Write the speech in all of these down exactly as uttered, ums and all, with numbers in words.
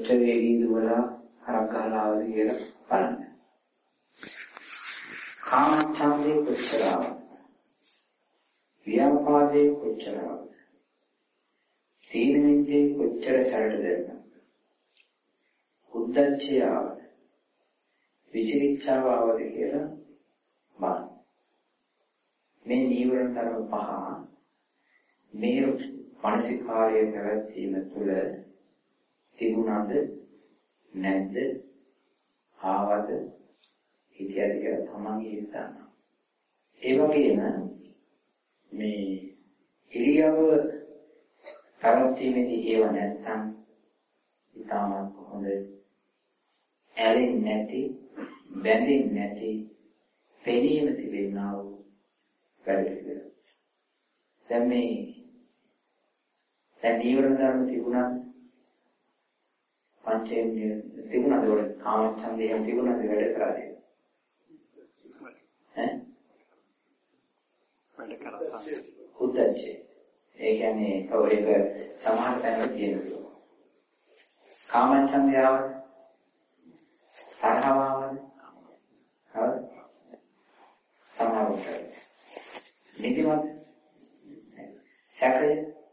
කොච්චර වේගී දුවලා හරක් ගහලා ආවද කියලා බලන්න. කාමච්ඡන්දේ කොච්චර ආවද? ව්‍යාපාදේ කොච්චර ආවද? තීන මිද්දේ කොච්චර සැරට දැම්මද? උද්ධච්චය ආවද? විචිකිච්ඡාව ආවද කියලා බලන්න. මේ නීවරණ ධර්ම පහ මේ මානසිකාර්යය පැවැත්වීම තුළ තිබුණාද නැද්ද ආවද හිතියද කියලා තමන්ගේ හිතන්න. ඒ වගේම මේ ඉරියව්ව පැවැත්වීමේදී ඒව නැත්තම් ඉතාමත් හොඳ ඇලෙන්නේ නැති බැඳෙන්නේ නැති පෙනීම තිබෙනා වූ වැඩ පිළිවෙල. දැන් මේ දැන් නීවරණ ධර්ම තිබුණාද? පංචේන්ද්‍රිය තිබුණාද? වල කාමච්ඡන්දයෙන් තිබුණාද වැඩ කරාද? ඈ? වැඩ කරා. උද්දච්චය. ඒ කියන්නේ ඔය එක සමාන තැනක තියෙනවා. කාමච්ඡන්දය ආවද? තරහව ආවද? හවද? සමාවුට. නිදිමත. සැකය.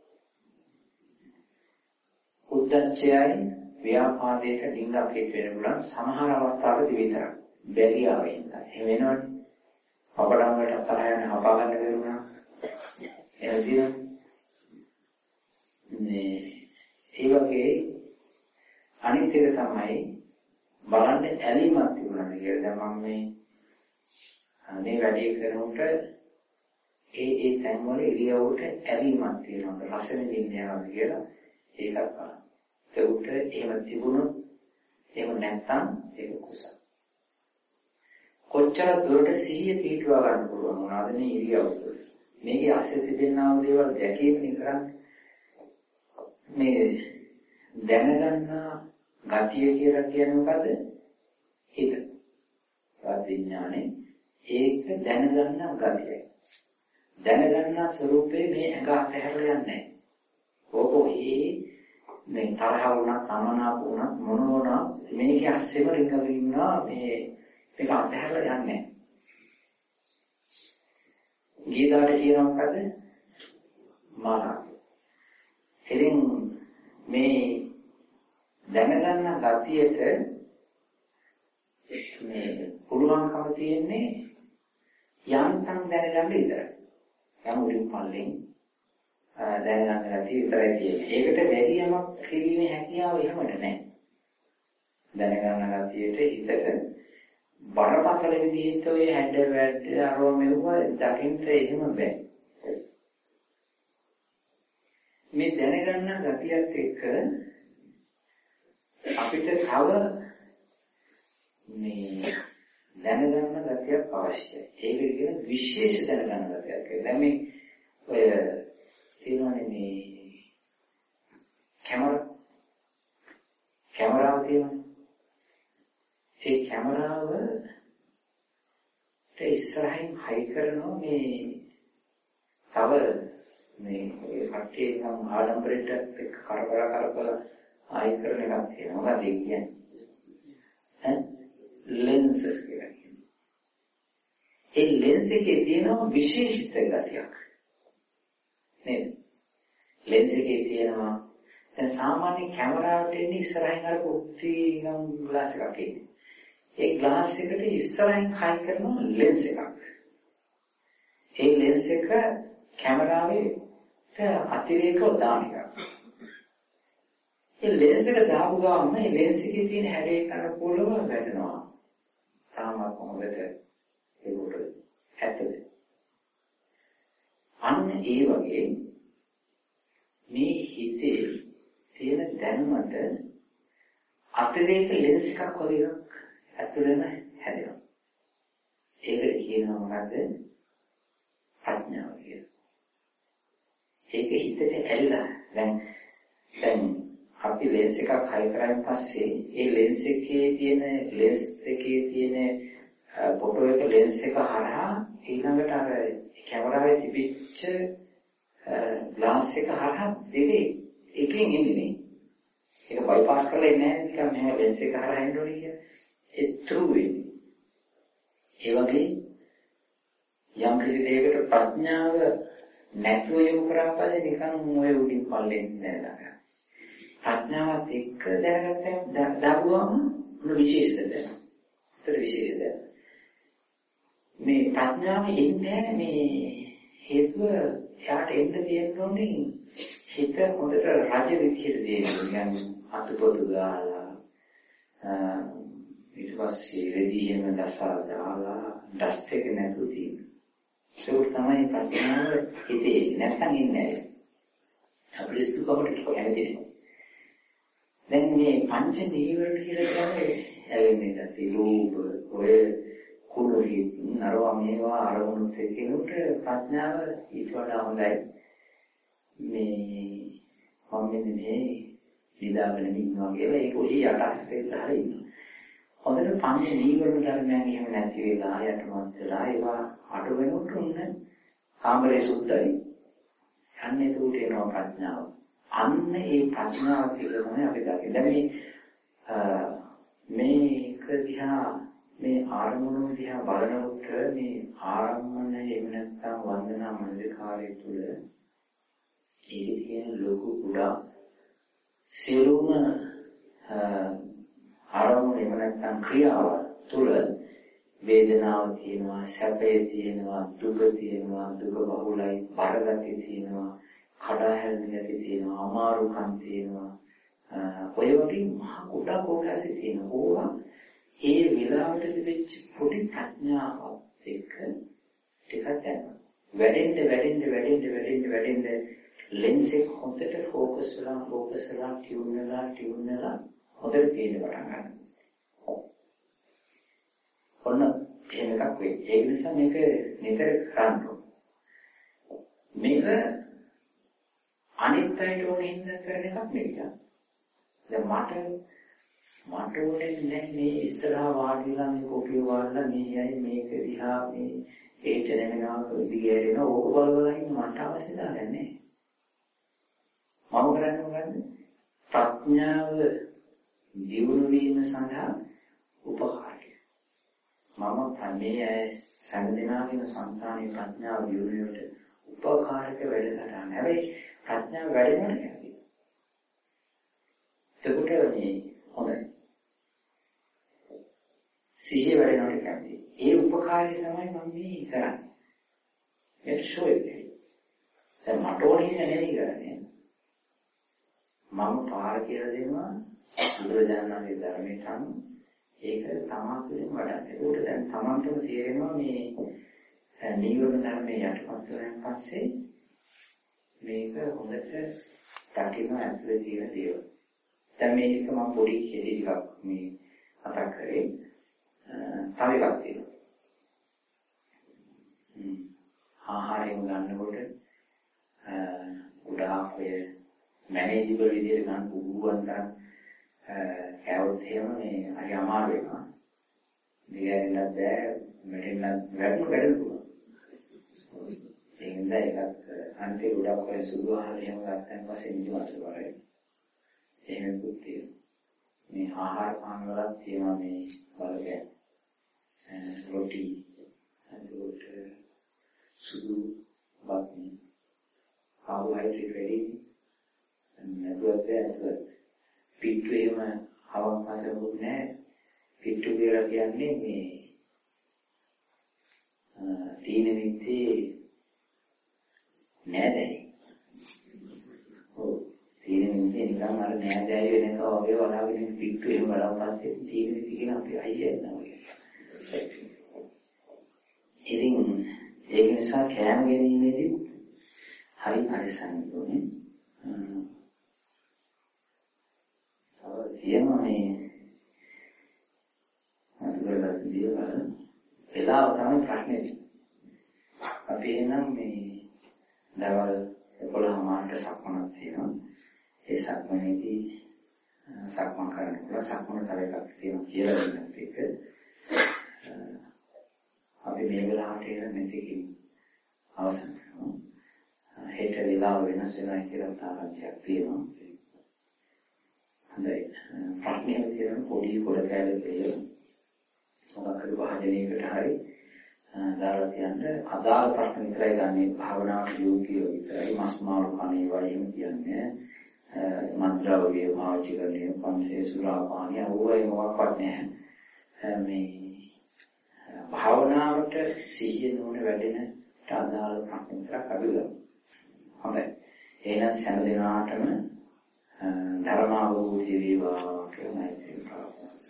උද්දච්චයයි ව්‍යාපාදයට ඩිංගක් හේතු වෙන බුලන් සමහර අවස්ථාවලදී විතරක් බැරි ආවෙන්න. එහෙම වෙනවනේ. අපඩම් වලට තරහ යන හපා ගන්න බැරුණා. එහෙම නේ ඒ වගේ අනිත් එක තමයි බලන්න ඇලීමක් තිබුණා කියලා. දැන් මම මේ මේ වැඩේ කරනකොට ඒ ඒ තැන් වල ඉරියව්වට ඇලීමක් තියෙනවා. රස විඳින්න යනවා කියලා ඒකත් බලන්න. ඒකට එහෙම තිබුණොත් එහෙම නැත්නම් ඒක කුසල. කොච්චර දුරට සිහිය පිටුවා ගන්න පුළුවන් මොනවාද මේ ඉරියව් වල. මේකේ ඇස්සේ තිබෙනා වූ දේවල් දැකීමනේ කරන්නේ. මේ දැනගන්නා ගතිය කියලා කියන්නේ මොකද? හිත. විඥානේ ඒක දැනගන්නා ගතියයි. දැනගන්නා ස්වરૂපේ මේ ඇඟ අතහැරලා යන්නේ නැහැ. ඕකෝහි මේ තරහ වුණා, තමනාප වුණා, මොන වුණා මේක ඇස්සෙම රිංගගෙන ඉන්නවා මේ මේක අතහැරලා යන්නේ නැහැ. ගීතාවට කියන මොකද? මාන. ඉතින් මේ දැනගන්න ගතියට මේ පුළුවන්කම තියෙන්නේ යන්තම් දැනගන්න විතරයි. යම් උඩින් පල්ලෙන් දැනගන්න ගතිය විතරයි තියෙන්නේ. ඒකට වැඩි යමක් කිරීමේ හැකියාව එහෙමද නැහැ. දැනගන්න ගතියට හිතට බරපතල විදිහට ඔය හැඩ වැඩ අරව මෙවුව දකින්න එහෙම බෑ. මේ දැනගන්න ගතියත් එක්ක අපිට තව මේ දැනගන්න ගතියක් අවශ්‍යයි. ඒක කියන විශේෂ දැනගන්න ගතියක්. දැන් මේ ඔය තියෙනවානේ මේ කැමරා කැමරාව තියෙනවා. ඒ කැමරාව ඒ ඉස්සරහින් හයි කරනවා මේ තව මේ කට්ටිය නම් ආඩම්බරයට එක්ක කරබල කරබල හයි කරන එකක් තියෙනවා. මොකද ඒ කියන්නේ? ඈ ලෙන්සස් කියලා කියන්නේ. ඒ ලෙන්ස් එකේ තියෙනවා විශේෂිත ගතියක්. නේද? ලෙන්ස් එකේ තියෙනවා දැන් සාමාන්‍ය කැමරාවට එන්නේ ඉස්සරහින් අර කුටි නම් ග්ලාස් එකක් එන්නේ. ඒ ග්ලාස් එකට ඉස්සරහින් හයි කරන ලෙන්ස් එකක්. ඒ ලෙන්ස් එක කැමරාවේ අතිරේකව දාන එකක්. ඒ ලෙන්ස් එක දාපු ගමන් මේ ලෙන්ස් එකේ තියෙන හැඩේ කරන පොළව වැටෙනවා. තාමත් මොකද ඒකට ඇත්තද? අන්න ඒ වගේ මේ හිතේ තියෙන දැනුමට අතිරේක ලෙන්ස් එකක් වගේ එකක් ඇතුළේම හැදෙනවා. ඒකට කියනවා මොකද්ද? ප්‍රඥාව කියලා. ඒක හිතට ඇල්ලලා දැන් දැන් අපි ලෙන්ස් එකක් හයි කරායින් පස්සේ ඒ ලෙන්ස් එකේ තියෙන ලෙන්ස් එකේ තියෙන ෆොටෝ එක ලෙන්ස් එක හරහා ඊළඟට අර කැමරාවේ තිබිච්ච ග්ලාස් එක හරහා දෙකේ එකෙන් එන්නේ. ඒක බයිපාස් කරලා ඉන්නේ නැහැ නිකන් මෙහෙම ලෙන්ස් එක හරහා එන්න ඕනේ කියලා. ඒ ත්‍රු වෙන්නේ. ඒ වගේ යම් කිසි දෙයකට ප්‍රඥාව නැතුව යොමු කරාම පස්සේ නිකන් ඔය උඩින් පල්ලෙන් දැනගන්න. ප්‍රඥාවත් එක්ක දැනගත්තා දාපුවම මොන විශේෂද දැන. ඒතර විශේෂද. මේ ප්‍රඥාව එන්නේ මේ හේතුව එයාට එන්න තියෙන්නේ හිත හොඳට රජ විදියට දෙන්න. අතුපොතු දාලා ඊට පස්සේ රෙදියෙම දසා දාලා ඩස්ට් එක නැතුව තියෙන. ඒක තමයි ප්‍රඥාව හිතේ නැත්තම් ඉන්නේ. අපිට දුකකට කැමති නෑ. දැන් මේ පංච නීවරණ කියලා කියන්නේ ඇලෙන්නේ නැති රූප ඔය කුණුහි නරවා මේවා අරමුණුත් එක්කිනුට ප්‍රඥාව ඊට වඩා හොඳයි. මේ මම මෙන්න මේ නිදාගෙන ඉන්නවා කියලා ඒක ඔහි යටස්තේ දාලා ඉන්නවා. හොඳට පංච නීවරණ ධර්මයන් එහෙම නැති වෙලා යටමත් වෙලා ඒවා අඩු වෙනකොට උන්න කාමරේ සුද්ධයි. යන්නේ උට එනවා ප්‍රඥාව. අන්න ඒ ප්‍රඥාව කියලා තමයි අපි දකින්නේ. දැන් මේ මේක දිහා මේ ආරමුණු දිහා බලනකොට මේ ආරම්මන එහෙම නැත්නම් වන්දනා මනෝකාරය තුළ ඒකේ තියෙන ලොකු කුඩා සියලුම ආරම්භ එහෙම නැත්නම් ක්‍රියාව තුළ වේදනාව තියෙනවා, සැපය තියෙනවා, දුක තියෙනවා, දුක බහුලයි, බරගතිය තියෙනවා, කඩාහැලෙන ගතිය තියෙනවා, අමාරුකම් තියෙනවා. ඔය වගේ මහ කුඩා කොටස් තියෙනවා. ඕවා ඒ විලාවට තිබෙච්ච පොඩි ප්‍රඥාවත් එක්ක ටිකක් යනවා. වැඩෙන්න වැඩෙන්න වැඩෙන්න වැඩෙන්න වැඩෙන්න ලෙන්ස් එක හොඳට ફોකස් වෙලා ફોකස් වෙලා ටියුන් වෙලා ටියුන් වෙලා හොඳට පේන්න පටන් ගන්නවා. ඔන්න එහෙම එකක් වෙයි. ඒ නිසා මේක නිතර කරන්න ඕන. මේක අනිත් අයට ඕනේ ඉන්න කරන එකක් නෙවෙයි. දැන් මට මට ඕනේ නැහැ මේ ඉස්සරහා වාඩිලා මේ කොපිය වාඩිලා මේ අය මේක දිහා මේ ඒට නැමනවා දිගෑරෙන ඕක බල බල ඉන්න මට අවශ්‍ය නැහැ. මම කරන්නේ මොකද්ද? ප්‍රඥාව දියුණු වීම සඳහා උපකාරය. මම ප්‍රඥේ සම්දිනාගෙන සංතානී ප්‍රඥාව දියුණුවට උපකාරක වැඩ කරනවා. හැබැයි ප්‍රඥාව වැඩෙන්නේ නැහැ. ඒකට මේ හොඳයි. සිහිය වැඩෙනවට කැමති. ඒ උපකාරය තමයි මම මේ කරන්නේ. ඒක ෂෝයි. දැන් මට ඕනේ නෙවෙයි කරන්නේ. මම පාර කියලා දෙනවා බුදුරජාණන්ගේ ධර්මයට අනුව ඒක තමා තුළින් වඩන්නේ. ඒකට දැන් තමන්ටම තේරෙනවා මේ නීවරණ ධර්මයේ යටපත් කරගෙන පස්සේ මේක හොඳට දකින්න ඇතුලේ තියෙන දේවල්. දැන් මේක මම පොඩි කෙටි ටිකක් මේ මතක් කරේ. තව එකක් තියෙනවා. හ්ම්. ආහාරයෙන් ගන්නකොට ගොඩාක් ඔය මැනේජබල් විදිහට ගන්න පුළුවන් තරම් කැවොත් එහෙම මේ හරි අමාරු වෙනවා. දිගහැරෙන්නත් බෑ, මෙතෙන්වත් වැඩි වැඩි පුළුවන්. ඒ නිසා ඒකත් අන්තිම ගොඩක් ඔය සුදු ආහාර එහෙම ගත්තන් පස්සේ නිදිමත වරයි. එහෙමකුත් තියෙනවා. මේ ආහාර පාන වලත් තියෙනවා මේ වලක රොටි අදෝට සුදු බත් කාබෝහයිඩ්‍රේට් වැඩි නැතුවත් ඇතුළත් පිටු එහෙම හවක් මාසෙකුත් නැහැ. පිටු කියලා කියන්නේ මේ තීන මිත්තේ නෑදෑයි. ඔව් තීන මිත්තේ නිකන් අර නෑදෑයි වෙනකෝ වගේ වලාගෙන පිටු එහෙම බලපුවාත් තීන මිත්ති කියන අපි අයියා නෑ. ඉතින් ඒක නිසා කෑම ගැනීමේදී හරි පරිස්සම් වෙන්න තියෙනවා මේ අතුගලත් දේවල් වෙලාව තමයි ප්‍රශ්නේ. අපි එනම් මේ දවල් එකොළහ මාට සක්මනක් තියෙනවා. ඒ සක්මනේදී සක්මන් කරනකොට සක්මන තව එකක් තියෙනවා කියලා දෙන්නත් එක. අපි මේ වෙලාවට එන මෙතකින් අවසන් කරනවා. හෙට වෙලාව වෙනස් වෙනවා කියලා තාරාංශයක් තියෙනවා. ප්‍රශ්නයක් තියෙන පොඩි කොට කැලේ මොකක් හරි වාහනයකට හරි දාලා තියන්න අදාළ ප්‍රශ්න විතරයි ගන්න භාවනාවට යෝග්‍යව විතරයි මස් මාළු කණේ වයින් කියන්නේ මන්ත්‍රාවගේ පාවිච්චි කරන්නේ පන්සේ සුරාපානිය ඕවයි මොකක්වත් නැහැ මේ භාවනාවට සිහිය නෝන වැඩෙන අදාළ ප්‍රශ්න විතරක් අදුගන්න හොඳයි එහෙනම් හැම දිනාටම ධර්ම අවබෝධය වේවා කියලා මම කියනවා